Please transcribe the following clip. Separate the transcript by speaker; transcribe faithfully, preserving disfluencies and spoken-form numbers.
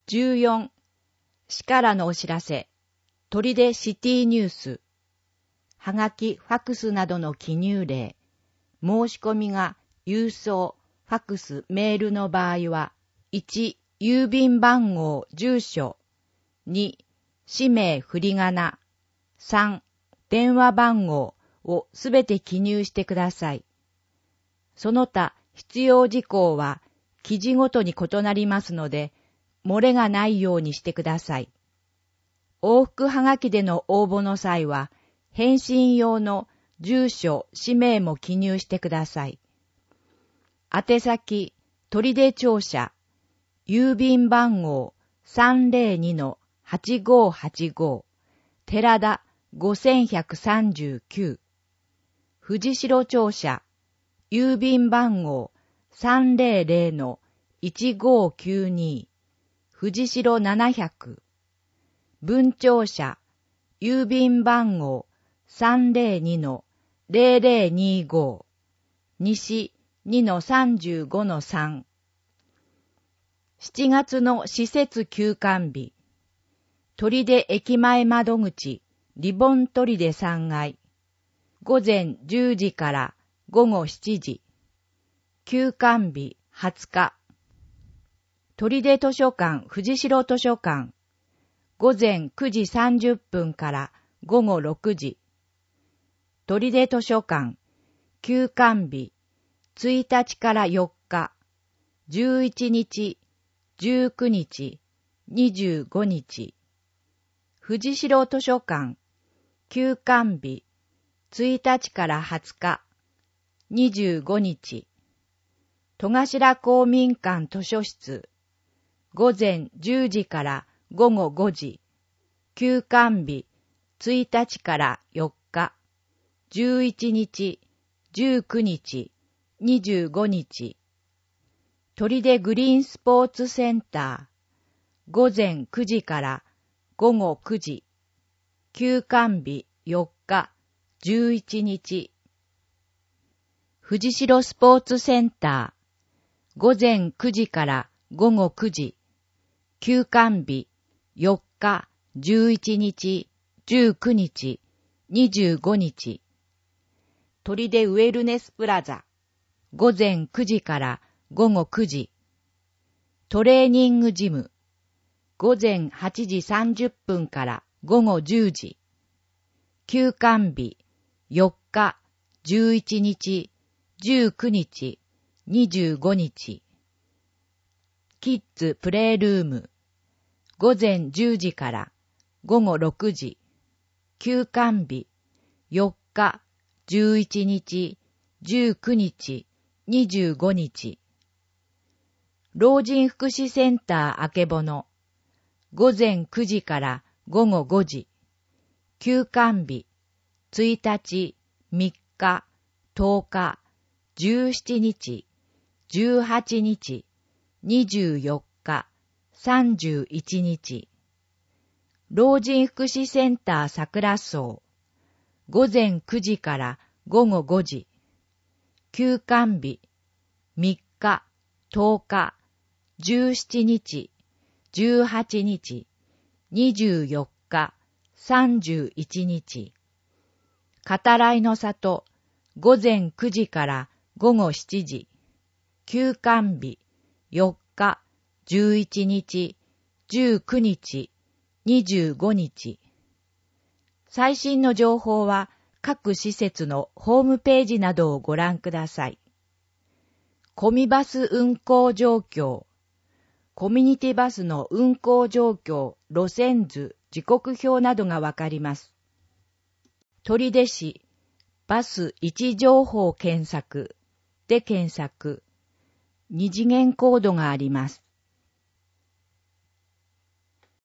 Speaker 1: じゅうよん、市からのお知らせ、砦シティニュース、はがき、ファクスなどの記入例、申し込みが郵送、ファクス、メールの場合は、いち、郵便番号、住所、に、氏名、振り仮名、さん、電話番号をすべて記入してください。その他、必要事項は、記事ごとに異なりますので、漏れがないようにしてください。往復はがきでの応募の際は、返信用の住所、氏名も記入してください。宛先、砦庁舎、郵便番号 さんぜろにのはちごはちご、寺田ごせんひゃくさんじゅうきゅう、藤代庁舎、郵便番号 さんぜろぜろのいちごきゅうに、藤代ななひゃく、文庁舎、郵便番号 さんぜろにのぜろぜろにご、西にのさんじゅうごのさん。しちがつの施設休館日、砦駅前窓口、リボン砦さんがい、午前じゅうじから午後しちじ、休館日はつか、砦図書館藤代図書館、午前くじさんじゅっぷんから午後ろくじ、砦図書館、休館日、ついたちからよっか、じゅういちにち、じゅうくにち、にじゅうごにち、藤代図書館、休館日、ついたちからはつか、にじゅうごにち、戸頭公民館図書室、午前じゅうじから午後ごじ、休館日、ついたちからよっか、じゅういちにち、じゅうくにち、にじゅうごにち、砦グリーンスポーツセンター、午前くじから午後くじ、休館日よっか、じゅういちにち、藤代スポーツセンター、午前くじから午後くじ、休館日よっか、じゅういちにち、じゅうくにち、にじゅうごにち、砦ウェルネスプラザ、午前くじから午後くじ、トレーニングジム、午前はちじさんじゅっぷんから午後じゅうじ、休館日よっか、じゅういちにち、じゅうくにち、にじゅうごにち、キッズプレイルーム、午前じゅうじから午後ろくじ、休館日よっか、じゅういちにち、じゅうくにち、にじゅうごにち、老人福祉センターあけぼの、午前くじから午後ごじ、休館日、ついたち、みっか、とおか、じゅうしちにち、じゅうはちにち、にじゅうよっか、さんじゅういちにち、老人福祉センター桜荘、午前くじから午後ごじ、休館日、みっか、とおか、じゅうしちにち、じゅうはちにち、にじゅうよっか、さんじゅういちにち、かたらいの里、午前くじから午後しちじ、休館日、よっか、じゅういちにち、じゅうくにち、にじゅうごにち。最新の情報は各施設のホームページなどをご覧ください。コミバス運行状況、コミュニティバスの運行状況、路線図、時刻表などがわかります。砦市、バス位置情報検索で検索、二次元コードがあります。